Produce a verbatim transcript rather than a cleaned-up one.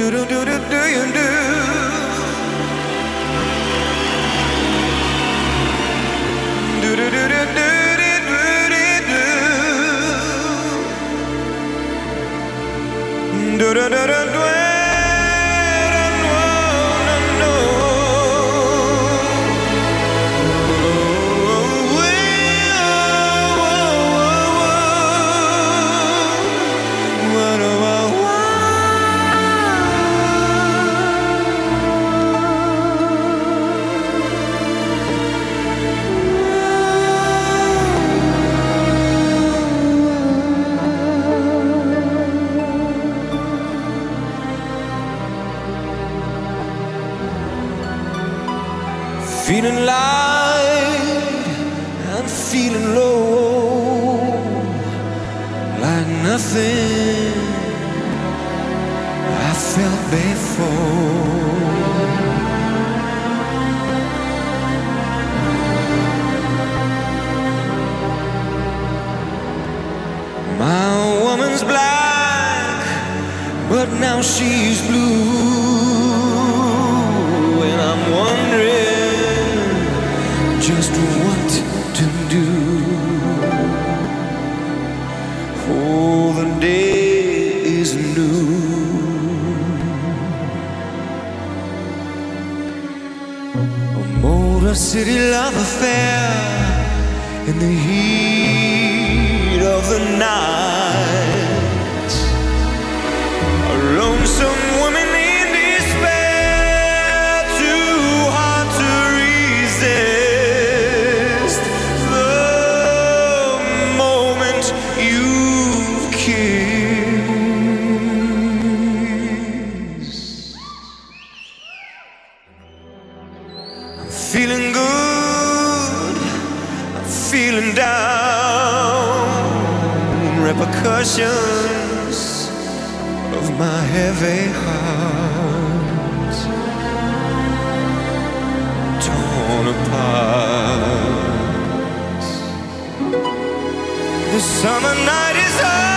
do do do do do you do? Do do do do do do do do do do do do. Feeling light and feeling low, like nothing I felt before. My woman's black, but now she's blue, and I'm wondering just what to do. Oh, the day is new. A Motor City love affair in the heat of the night. A lonesome woman in despair, too hard to resist. You've kissed. I'm feeling good, I'm feeling down. Repercussions of my heavy heart torn apart. The summer night is over.